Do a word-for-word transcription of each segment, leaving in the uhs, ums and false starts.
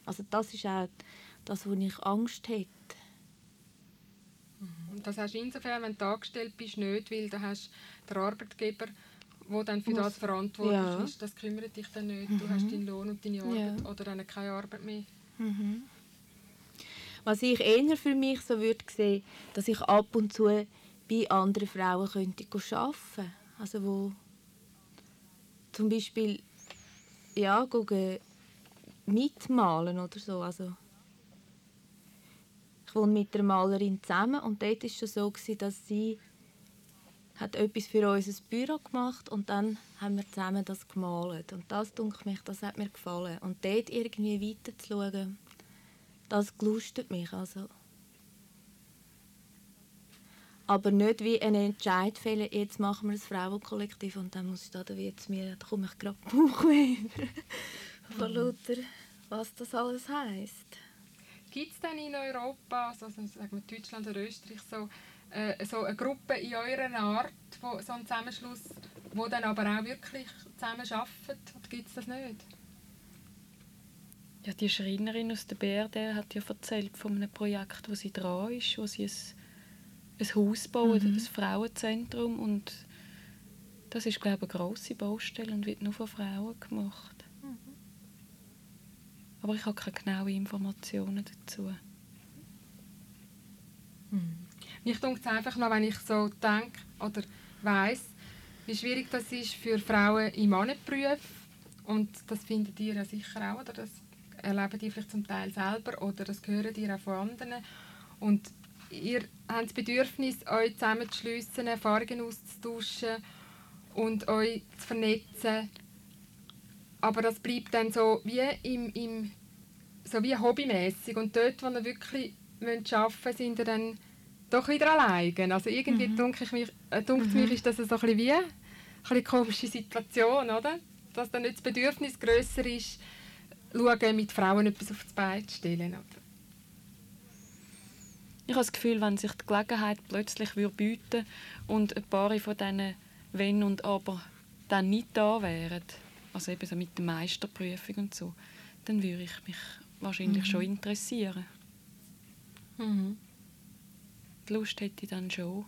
Also das ist auch das, wo ich Angst hätte. Und das hast du insofern, wenn du angestellt bist, nicht, weil du hast den Arbeitgeber, der dann für Muss, das verantwortlich ja. ist. Das kümmert dich dann nicht. Mhm. Du hast deinen Lohn und deine Arbeit Ja. oder dann keine Arbeit mehr. Mhm. Was ich eher für mich so würde sehen, dass ich ab und zu bei anderen Frauen könnte arbeiten könnte. Also wo zum Beispiel ja, gehen mitmalen oder so. Also ich wohne mit der Malerin zusammen und dort war es schon so, dass sie hat etwas für unser Büro gemacht und dann haben wir zusammen das gemalt. Und das, denke mich, das hat mir gefallen. Und dort irgendwie weiterzuschauen, das gelustet mich. Also. Aber nicht wie einen Entscheid fällen, jetzt machen wir ein Frauenkollektiv und dann muss ich da, da, wird's mir, da komme ich gerade Bauchweh von lauter, was das alles heisst. Gibt es denn in Europa, also sagen wir Deutschland oder Österreich, so, äh, so eine Gruppe in eurer Art, wo, so einen Zusammenschluss, wo dann aber auch wirklich zusammen arbeitet? Oder gibt es das nicht? Ja, die Schreinerin aus der B R D hat ja erzählt von einem Projekt, wo sie dran ist, wo sie ein, ein Haus bauen, mhm. ein Frauenzentrum, und das ist, glaube ich, eine grosse Baustelle und wird nur von Frauen gemacht. Mhm. Aber ich habe keine genauen Informationen dazu. Mhm. Mich denkt es einfach noch, wenn ich so denke oder weiss, wie schwierig das ist für Frauen in Mannenberufen. Und das findet ihr ja sicher auch, oder das erlebt ihr vielleicht zum Teil selber oder das hören ihr auch von anderen. Und ihr habt das Bedürfnis, euch zusammenzuschliessen, Erfahrungen auszutauschen und euch zu vernetzen. Aber das bleibt dann so wie, im, im, so wie hobbymässig. Und dort, wo ihr wirklich arbeiten wollt, sind ihr dann doch wieder alleine. Also irgendwie mhm. denke ich mich, äh, denke mhm. mich, ist das so ein bisschen wie eine, eine komische Situation, oder? Dass dann nicht das Bedürfnis grösser ist, schauen, mit Frauen etwas auf das Bein zu stellen. Oder? Ich habe das Gefühl, wenn sich die Gelegenheit plötzlich bieten würde und ein paar von diesen Wenn und Aber dann nicht da wären, also eben so mit der Meisterprüfung und so, dann würde ich mich wahrscheinlich mhm. schon interessieren. Mhm. Die Lust hätte ich dann schon.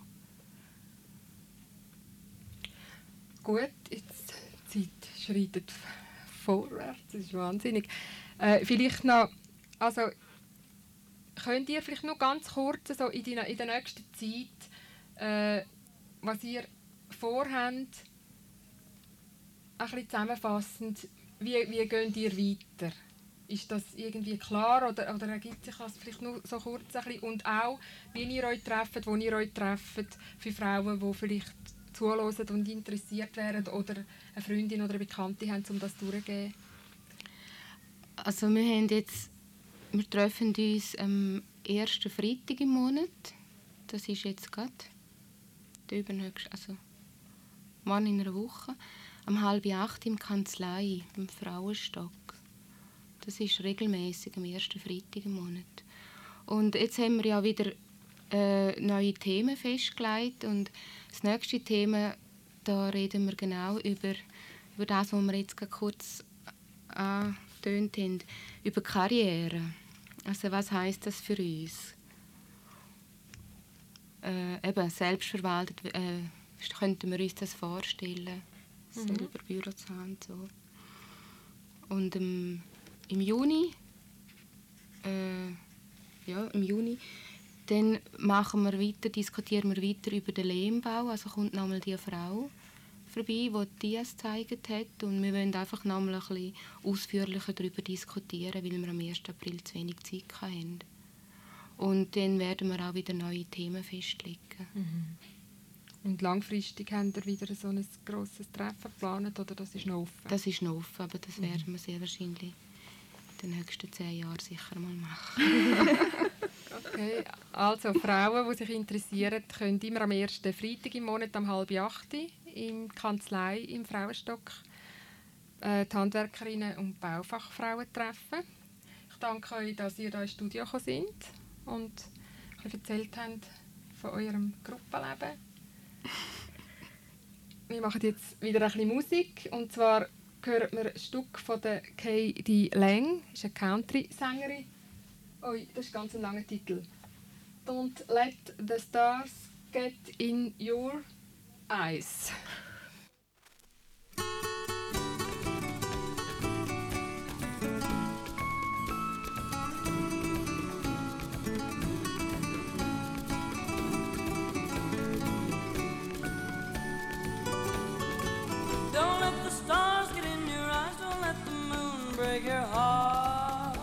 Gut, jetzt die Zeit schreitet vorwärts, das ist wahnsinnig. Äh, vielleicht noch, also könnt ihr vielleicht noch ganz kurz so in, die, in der nächsten Zeit, äh, was ihr vorhabt, ein bisschen zusammenfassend, wie, wie geht ihr weiter? Ist das irgendwie klar oder, oder ergibt sich das vielleicht nur so kurz ein bisschen? Und auch, wie ihr euch trefft, wo ihr euch trefft, für Frauen, die vielleicht zuhören und interessiert wären oder eine Freundin oder eine Bekannte haben, um das durchzugehen? Also wir haben jetzt, wir treffen uns am ersten Freitag im Monat. Das ist jetzt gerade der übernächste, also morgen in einer Woche, um halb acht im Kanzlei, im Frauenstock. Das ist regelmäßig am ersten Freitag im Monat. Und jetzt haben wir ja wieder äh, neue Themen festgelegt und das nächste Thema, da reden wir genau über, über das, was wir jetzt gerade kurz angetönt haben, über Karriere. Also was heisst das für uns? Äh, eben, selbstverwaltet, äh, könnten wir uns das vorstellen, mhm. selber Büro zu haben. So. Und ähm, im Juni, äh, ja, im Juni, dann machen wir weiter, diskutieren wir weiter über den Lehmbau. Also kommt nochmal die Frau vorbei, die die es gezeigt hat. Und wir wollen einfach nochmal ein bisschen ausführlicher darüber diskutieren, weil wir am ersten April zu wenig Zeit hatten. Und dann werden wir auch wieder neue Themen festlegen. Mhm. Und langfristig haben wir wieder so ein grosses Treffen geplant, oder das ist noch offen? Das ist noch offen, aber das mhm. werden wir sehr wahrscheinlich in den nächsten zehn Jahren sicher mal machen. Okay, also Frauen, die sich interessieren, können immer am ersten Freitag im Monat um halb acht in der Kanzlei im Frauenstock äh, die Handwerkerinnen und Baufachfrauen treffen. Ich danke euch, dass ihr hier ins Studio gekommen seid und erzählt habt von eurem Gruppenleben. Wir machen jetzt wieder ein bisschen Musik, und zwar hören wir ein Stück von der Katie Lang, ist eine Country-Sängerin. Oh, das ist ganz ein langer Titel. Don't let the stars get in your eyes. Don't let the stars get in your eyes, don't let the moon break your heart.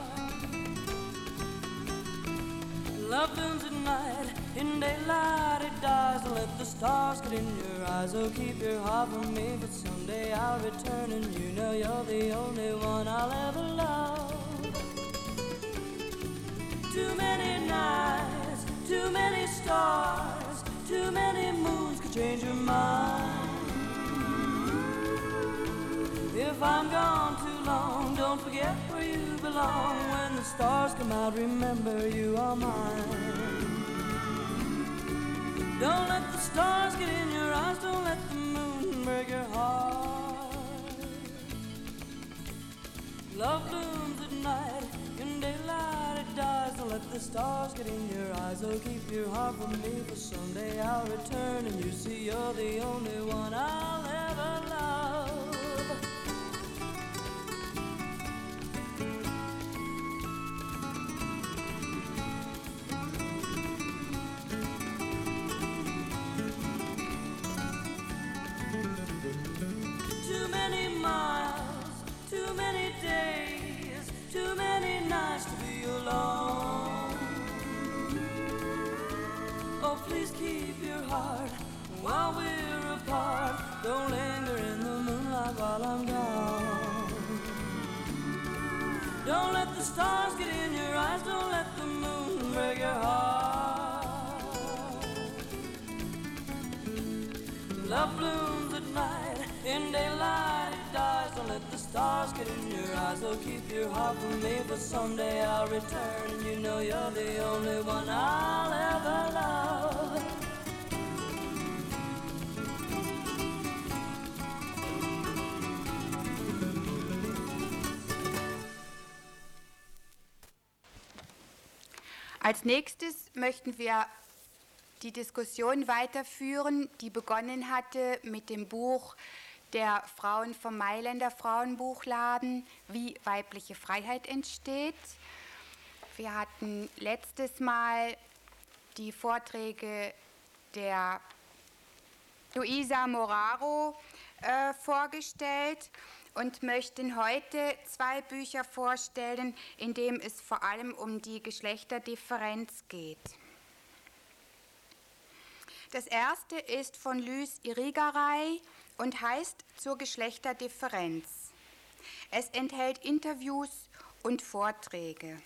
Love blooms at night, in daylight it dies. Don't let the stars get in your eyes, oh keep your heart from me. But someday I'll return and you know you're the only one I'll ever love. Too many nights, too many stars, too many moons could change your mind. If I'm gone too long, don't forget where you belong. When the stars come out, remember you are mine. Don't let the stars get in your eyes, don't let the moon break your heart. Love blooms at night, in daylight it dies. Don't let the stars get in your eyes, oh keep your heart from me. For someday I'll return and you see you're the only one I'll ever love. Too many miles, too many days, too many nights to be alone. Oh, please keep your heart while we're apart. Don't linger in the moonlight while I'm gone. Don't let the stars get in your eyes, don't let the moon break your heart. Love blooms at night, in daylight it dies. Don't let the stars get in your eyes, oh keep your heart from me. For someday I'll return and you know you're the only one I'll ever love. Als nächstes möchten wir die Diskussion weiterführen, die begonnen hatte mit dem Buch der Frauen vom Mailänder Frauenbuchladen, wie weibliche Freiheit entsteht. Wir hatten letztes Mal die Vorträge der Luisa Moraro äh, vorgestellt und möchten heute zwei Bücher vorstellen, in denen es vor allem um die Geschlechterdifferenz geht. Das erste ist von Luis Irigaray und heißt Zur Geschlechterdifferenz. Es enthält Interviews und Vorträge.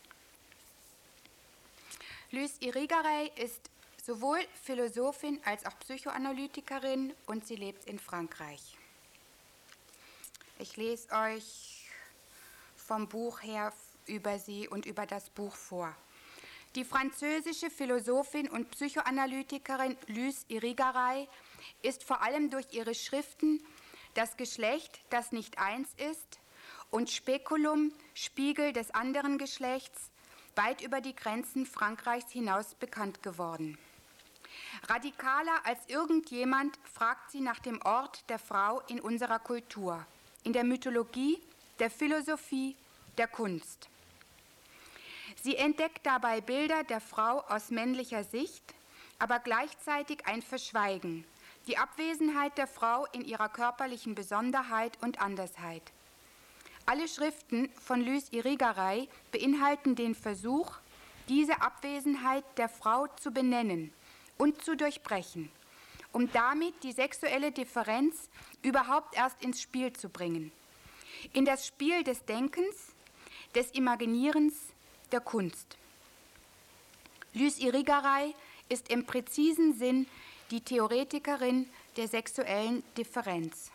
Luis Irigaray ist sowohl Philosophin als auch Psychoanalytikerin und sie lebt in Frankreich. Ich lese euch vom Buch her über sie und über das Buch vor. Die französische Philosophin und Psychoanalytikerin Luis Irigaray ist vor allem durch ihre Schriften Das Geschlecht, das nicht eins ist und Speculum, Spiegel des anderen Geschlechts, weit über die Grenzen Frankreichs hinaus bekannt geworden. Radikaler als irgendjemand fragt sie nach dem Ort der Frau in unserer Kultur, in der Mythologie, der Philosophie, der Kunst. Sie entdeckt dabei Bilder der Frau aus männlicher Sicht, aber gleichzeitig ein Verschweigen, die Abwesenheit der Frau in ihrer körperlichen Besonderheit und Andersheit. Alle Schriften von Luis Irigaray beinhalten den Versuch, diese Abwesenheit der Frau zu benennen und zu durchbrechen, um damit die sexuelle Differenz überhaupt erst ins Spiel zu bringen. In das Spiel des Denkens, des Imaginierens, der Kunst. Luis Irigaray ist im präzisen Sinn die Theoretikerin der sexuellen Differenz.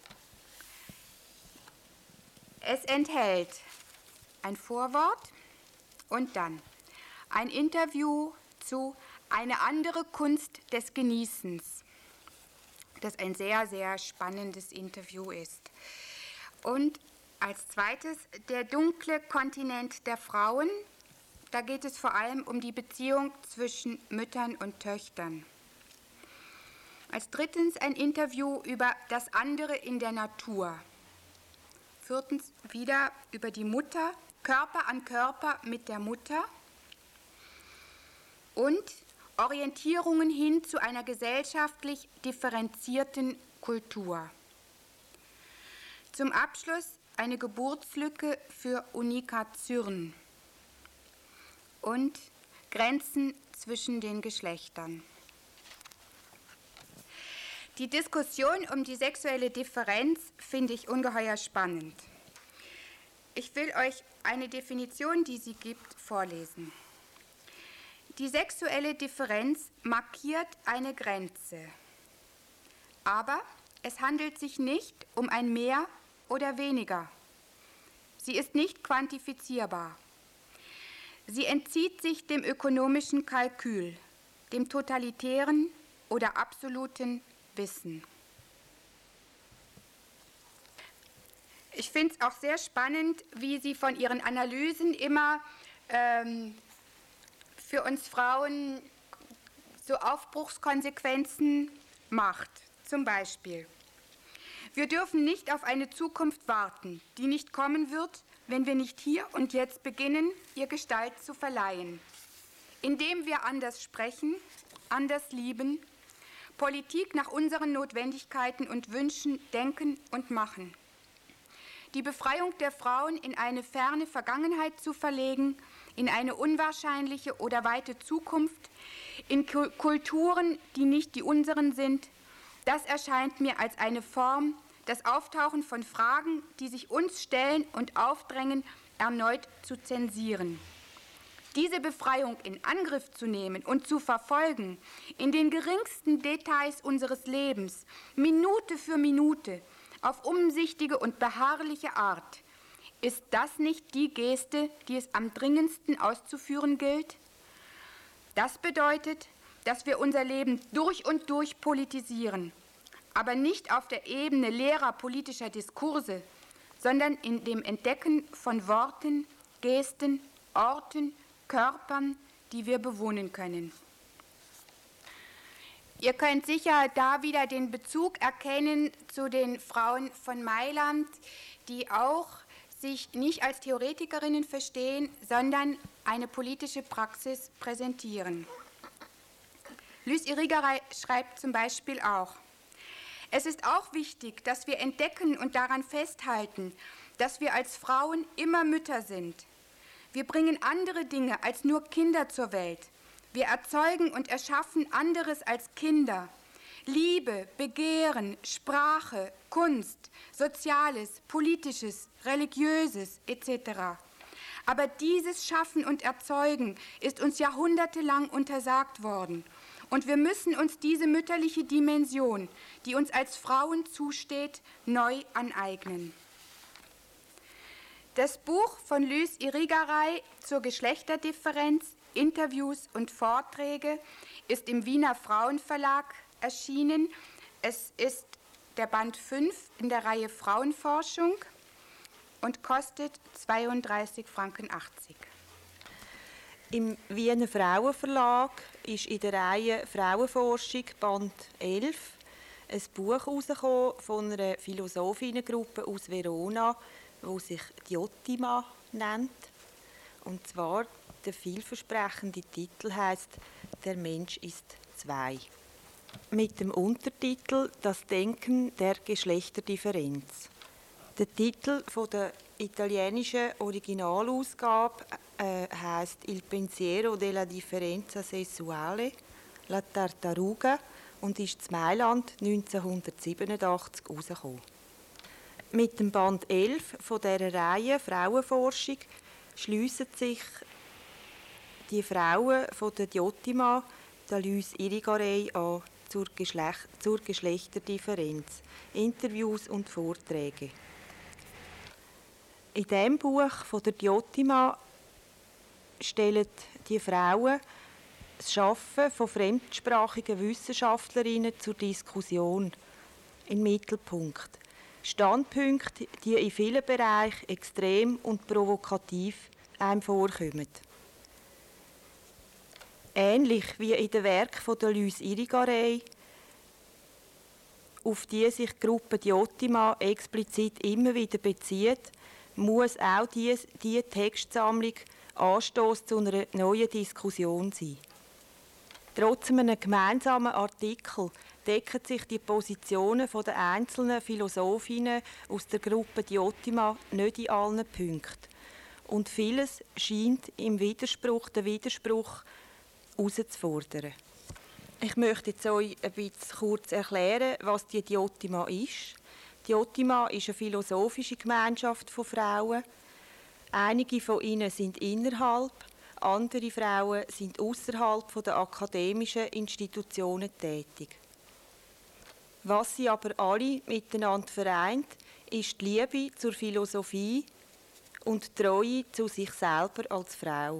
Es enthält ein Vorwort und dann ein Interview zu Eine andere Kunst des Genießens, das ein sehr, sehr spannendes Interview ist. Und als zweites der dunkle Kontinent der Frauen. Da geht es vor allem um die Beziehung zwischen Müttern und Töchtern. Als drittens ein Interview über das andere in der Natur. Viertens wieder über die Mutter, Körper an Körper mit der Mutter. Und Orientierungen hin zu einer gesellschaftlich differenzierten Kultur. Zum Abschluss eine Geburtslücke für Unika Zürn und Grenzen zwischen den Geschlechtern. Die Diskussion um die sexuelle Differenz finde ich ungeheuer spannend. Ich will euch eine Definition, die sie gibt, vorlesen. Die sexuelle Differenz markiert eine Grenze. Aber es handelt sich nicht um ein Mehr oder Weniger. Sie ist nicht quantifizierbar. Sie entzieht sich dem ökonomischen Kalkül, dem totalitären oder absoluten Wissen. Ich finde es auch sehr spannend, wie sie von ihren Analysen immer ähm, für uns Frauen so Aufbruchskonsequenzen macht. Zum Beispiel: Wir dürfen nicht auf eine Zukunft warten, die nicht kommen wird, wenn wir nicht hier und jetzt beginnen, ihr Gestalt zu verleihen. Indem wir anders sprechen, anders lieben, Politik nach unseren Notwendigkeiten und Wünschen denken und machen. Die Befreiung der Frauen in eine ferne Vergangenheit zu verlegen, in eine unwahrscheinliche oder weite Zukunft, in Kulturen, die nicht die unseren sind, das erscheint mir als eine Form, das Auftauchen von Fragen, die sich uns stellen und aufdrängen, erneut zu zensieren. Diese Befreiung in Angriff zu nehmen und zu verfolgen, in den geringsten Details unseres Lebens, Minute für Minute, auf umsichtige und beharrliche Art, ist das nicht die Geste, die es am dringendsten auszuführen gilt? Das bedeutet, dass wir unser Leben durch und durch politisieren, aber nicht auf der Ebene leerer politischer Diskurse, sondern in dem Entdecken von Worten, Gesten, Orten, Körpern, die wir bewohnen können. Ihr könnt sicher da wieder den Bezug erkennen zu den Frauen von Mailand, die auch sich nicht als Theoretikerinnen verstehen, sondern eine politische Praxis präsentieren. Luce Irigaray schreibt zum Beispiel auch: Es ist auch wichtig, dass wir entdecken und daran festhalten, dass wir als Frauen immer Mütter sind. Wir bringen andere Dinge als nur Kinder zur Welt. Wir erzeugen und erschaffen anderes als Kinder. Liebe, Begehren, Sprache, Kunst, Soziales, Politisches, Religiöses et cetera. Aber dieses Schaffen und Erzeugen ist uns jahrhundertelang untersagt worden. Und wir müssen uns diese mütterliche Dimension, die uns als Frauen zusteht, neu aneignen. Das Buch von Luce Irigaray zur Geschlechterdifferenz, Interviews und Vorträge ist im Wiener Frauenverlag erschienen. Es ist der Band fünf in der Reihe Frauenforschung und kostet zweiunddreißig Franken achtzig. Im Wiener Frauenverlag ist in der Reihe Frauenforschung Band elf ein Buch herausgekommen von einer Philosophinnengruppe aus Verona, die sich Diotima nennt. Und zwar der vielversprechende Titel heisst «Der Mensch ist zwei». Mit dem Untertitel «Das Denken der Geschlechterdifferenz». Der Titel von der italienischen Originalausgabe äh, heisst «Il pensiero della differenza sessuale», «La tartaruga» und ist in Mailand neunzehnhundertsiebenundachtzig herausgekommen. Mit dem Band elf von dieser Reihe Frauenforschung schliessen sich die Frauen von der Diotima, der Luce Irigaray, an zur, Geschlecht, zur Geschlechterdifferenz, Interviews und Vorträge. In diesem Buch von der Diotima stellen die Frauen das Schaffen von fremdsprachigen Wissenschaftlerinnen zur Diskussion in den Mittelpunkt. Standpunkte, die in vielen Bereichen extrem und provokativ einem vorkommen. Ähnlich wie in den Werken von der Luise Irigaray, auf die sich die Gruppe Diotima explizit immer wieder bezieht, muss auch diese die Textsammlung Anstoß zu einer neuen Diskussion sein. Trotz einem gemeinsamen Artikel decken sich die Positionen der einzelnen Philosophinnen aus der Gruppe Diotima nicht in allen Punkten. Und vieles scheint im Widerspruch, den Widerspruch herauszufordern. Ich möchte jetzt euch ein bisschen kurz erklären, was die Diotima ist. Diotima ist eine philosophische Gemeinschaft von Frauen. Einige von ihnen sind innerhalb, andere Frauen sind außerhalb der akademischen Institutionen tätig. Was sie aber alle miteinander vereint, ist die Liebe zur Philosophie und die Treue zu sich selber als Frau.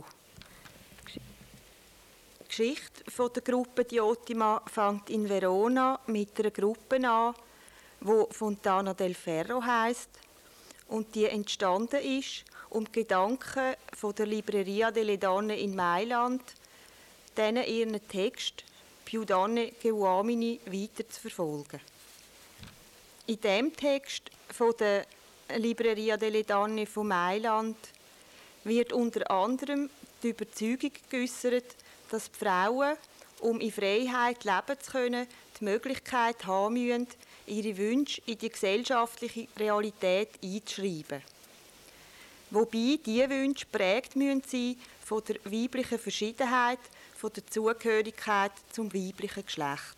Die Geschichte der Gruppe Diotima fängt in Verona mit einer Gruppe an, die Fontana del Ferro heisst und die entstanden ist, um die Gedanken von der Libreria delle Donne in Mailand, denen ihren Text «Più donne che uomini» weiter zu verfolgen. In diesem Text von der Libreria delle Donne von Mailand wird unter anderem die Überzeugung geäussert, dass die Frauen, um in Freiheit leben zu können, die Möglichkeit haben müssen, ihre Wünsche in die gesellschaftliche Realität einzuschreiben. Wobei diese Wünsche geprägt müssen sein von der weiblichen Verschiedenheit, von der Zugehörigkeit zum weiblichen Geschlecht.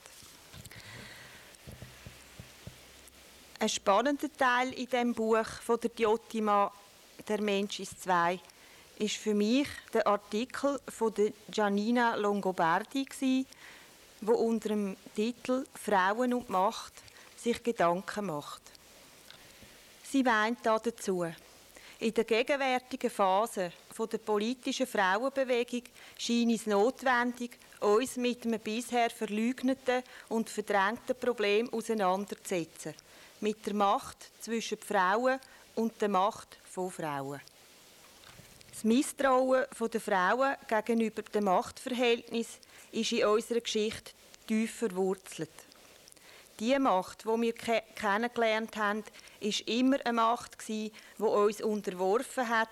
Ein spannender Teil in diesem Buch von der Diotima «Der Mensch ist zwei» ist für mich der Artikel von der Giannina Longobardi, wo unter dem Titel «Frauen und Macht» sich Gedanken macht. Sie meint dazu: In der gegenwärtigen Phase der politischen Frauenbewegung scheint es notwendig, uns mit einem bisher verleugneten und verdrängten Problem auseinanderzusetzen. Mit der Macht zwischen Frauen und der Macht von Frauen. Das Misstrauen der Frauen gegenüber dem Machtverhältnis ist in unserer Geschichte tief verwurzelt. Die Macht, die wir ke- kennengelernt haben, war immer eine Macht, die uns unterworfen hat,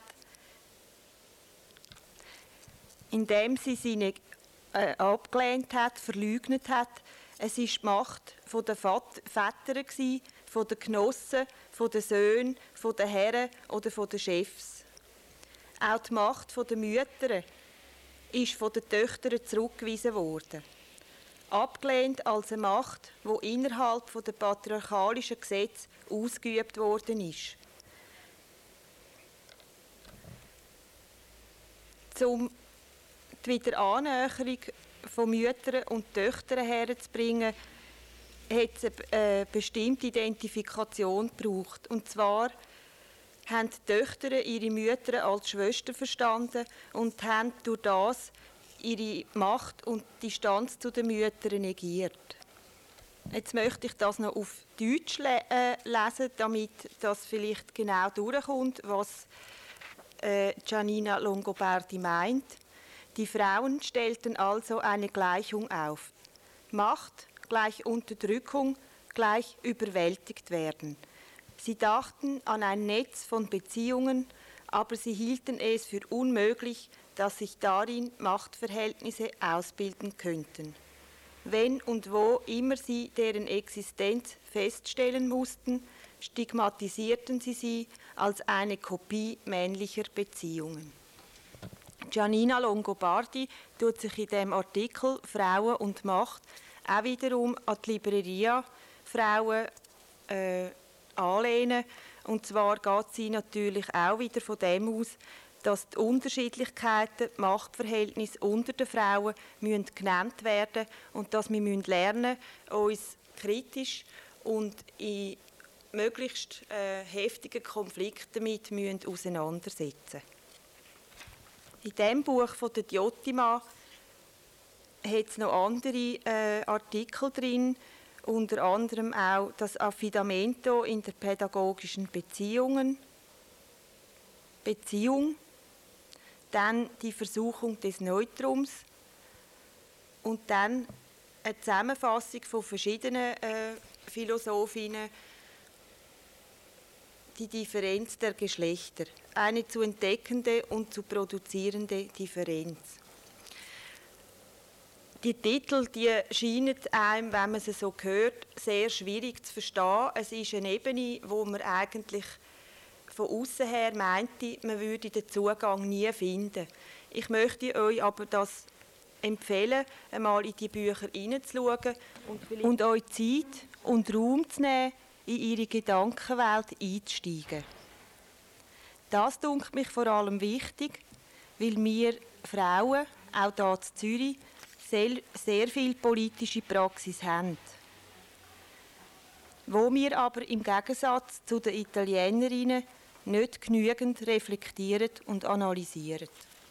indem sie sie nicht, äh, abgelehnt hat, verleugnet hat. Es war die Macht der Väter, von den Genossen, von den Söhnen, von den Herren oder von den Chefs. Auch die Macht der Mütter ist von den Töchtern zurückgewiesen worden. Abgelehnt als eine Macht, die innerhalb der patriarchalischen Gesetze ausgeübt worden ist. Um die Wiederannäherung von Müttern und Töchtern herzubringen, hat es eine bestimmte Identifikation gebraucht. Und zwar haben die Töchter ihre Mütter als Schwestern verstanden und haben durch das ihre Macht und Distanz zu den Müttern negiert. Jetzt möchte ich das noch auf Deutsch le äh, lesen, damit das vielleicht genau durchkommt, was äh, Giannina Longobardi meint. Die Frauen stellten also eine Gleichung auf. Macht gleich Unterdrückung gleich überwältigt werden. Sie dachten an ein Netz von Beziehungen, aber sie hielten es für unmöglich, dass sich darin Machtverhältnisse ausbilden könnten. Wenn und wo immer sie deren Existenz feststellen mussten, stigmatisierten sie sie als eine Kopie männlicher Beziehungen. Giannina Longobardi tut sich in dem Artikel «Frauen und Macht» auch wiederum an die Libreria-Frauen äh, anlehnen. Und zwar geht sie natürlich auch wieder von dem aus, dass die Unterschiedlichkeiten, die Machtverhältnisse unter den Frauen müssen genannt werden und dass wir müssen lernen, uns kritisch und in möglichst äh, heftigen Konflikten damit müssen auseinandersetzen. In diesem Buch von der Diotima hat es noch andere äh, Artikel drin, unter anderem auch das Affidamento in der pädagogischen Beziehungen, Beziehung, dann die Versuchung des Neutrums und dann eine Zusammenfassung von verschiedenen äh, Philosophinnen, die Differenz der Geschlechter, eine zu entdeckende und zu produzierende Differenz. Die Titel, die scheinen einem, wenn man sie so hört, sehr schwierig zu verstehen. Es ist eine Ebene, wo man eigentlich von außen her meinte, man würde den Zugang nie finden. Ich möchte euch aber das empfehlen, einmal in die Bücher hineinzuschauen und, und euch Zeit und Raum zu nehmen, in ihre Gedankenwelt einzusteigen. Das dünkt mich vor allem wichtig, weil wir Frauen, auch hier in Zürich, sehr, sehr viel politische Praxis haben. Wo wir aber im Gegensatz zu den Italienerinnen nicht genügend reflektieren und analysieren.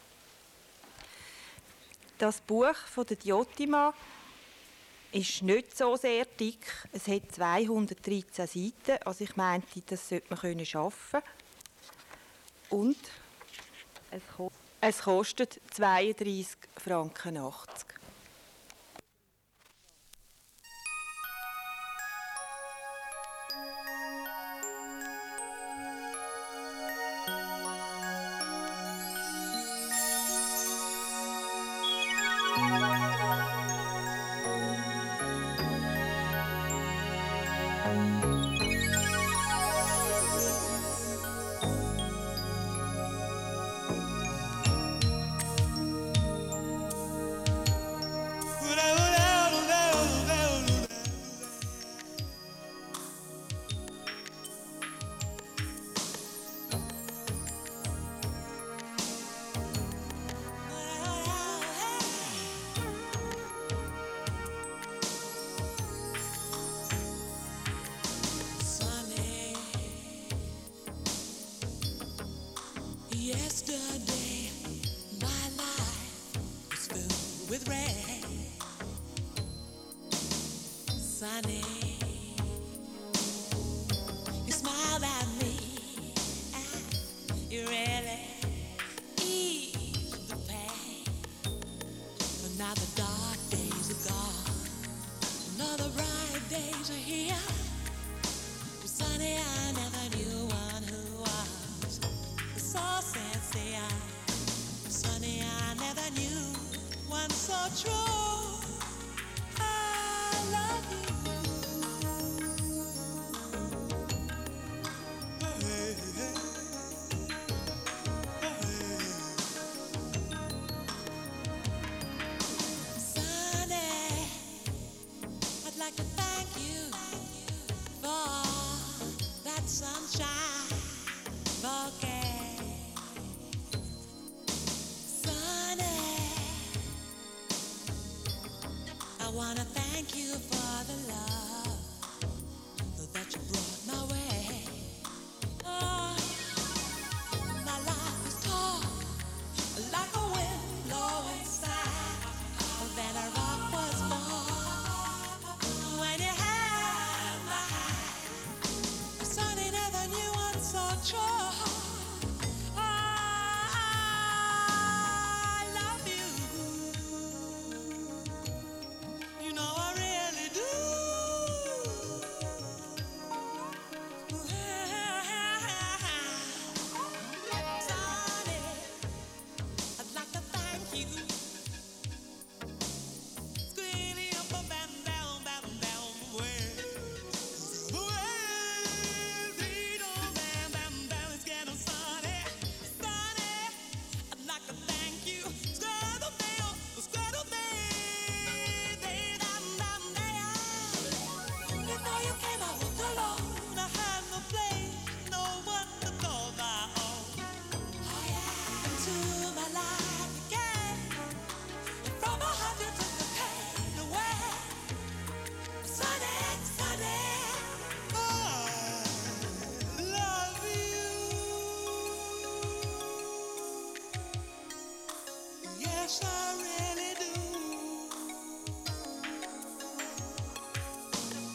Das Buch von der Diotima ist nicht so sehr dick. Es hat zweihundertdreizehn Seiten, also ich meinte, das sollte man können schaffen. Und es kostet zweiunddreissig Franken achtzig. Yesterday, my life was filled with rain. Sunny, you smiled at me, and you really eased the pain. But now the dark days are gone, another bright days are here. But Sunny, I never knew one who was so sincere. Sunny, I never knew one so true. I love you. Hey, hey, hey. Sunny, I'd like to thank you for that sunshine bouquet. I wanna thank you for the love that you brought my way. Oh, my life is tall, like a wind blowing side. Then a rock was born when you had my hand. Sunny never knew one so true. Yes, I really do.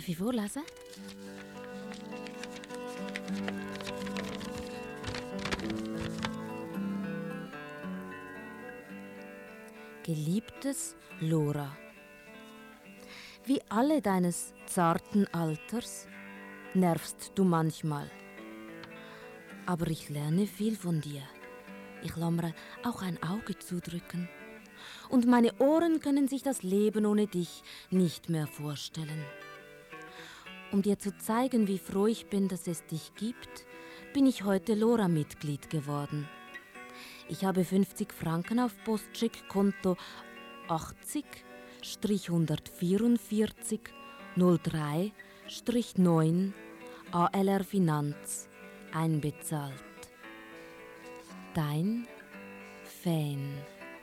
Darf ich vorlesen? Geliebtes Lora, wie alle deines zarten Alters nervst du manchmal. Aber ich lerne viel von dir. Ich lammere auch ein Auge zudrücken. Und meine Ohren können sich das Leben ohne dich nicht mehr vorstellen. Um dir zu zeigen, wie froh ich bin, dass es dich gibt, bin ich heute Lora-Mitglied geworden. Ich habe fünfzig Franken auf Postschickkonto achtzig hundertvierundvierzig null drei neun A L R Finanz einbezahlt. Dein Fan.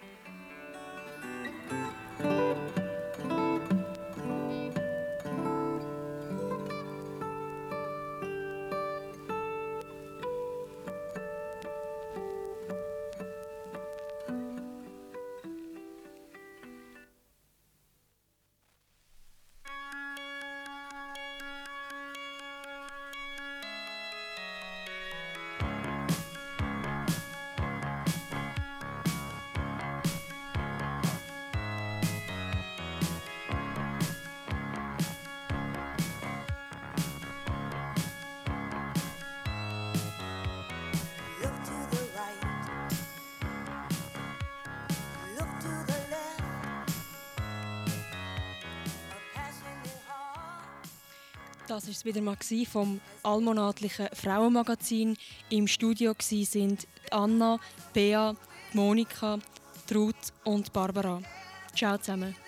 Das war es wieder mal vom allmonatlichen Frauenmagazin. Im Studio sind Anna, Bea, Monika, Ruth und Barbara. Ciao zusammen.